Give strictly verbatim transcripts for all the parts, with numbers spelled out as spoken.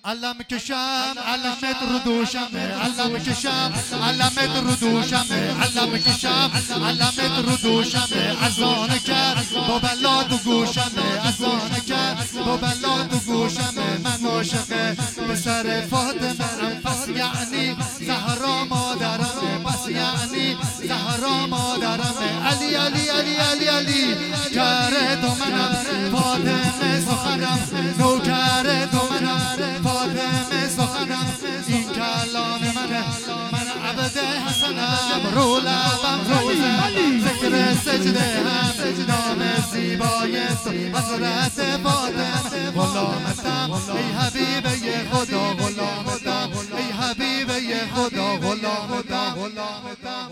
علم کشم علمت رو دوشمه، علم کشم علمت رو دوشمه، علم کشم علمت رو دوشمه. اذان کرد با بلا تو گوشمه، اذان کرد با بلا تو گوشمه. من عاشق پسر فاطمه ام، پس یعنی زهرا مادرمه، پس یعنی زهرا مادرمه. علی علی علی علی علی کار تو منم، فاطمه سخنم، نوکر تو منم، فاطمه سخنم. این کلام منه، من عبد حسنم، رو لبم روزه ذکر سجده هم، نام زیبای تو حضرت فاطمه. غلامتم ای حبیبه خدا، غلامتم ای حبیبه خدا، غلامتم غلامتم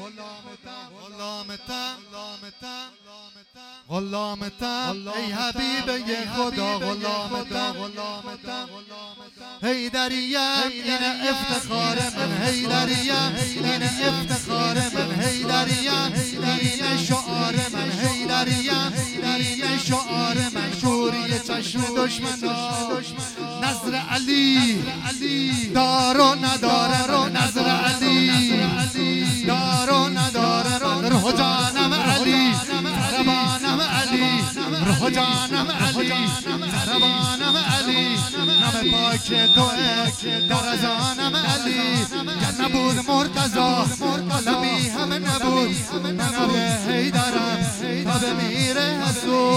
غلامتم ای حبیبه خدا، غلامتم. حیدریم این افتخار من، حیدریم این افتخار من، حیدریم این شعار من، حیدریم این شعار من. شوری چشم دشمنان نظر علی دار و نداره رو، نظر علی دار و نداره رو. روح جانم علی زربانم علی، روح جانم علی زربانم علی. نام پاک توه در ازانم علی، گر نبود مرتضا عالمی هم نبود. من به حیدرم تا بمیره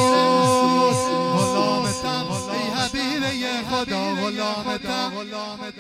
حسود. غلامتم ای حبیبه خدا، غلامتم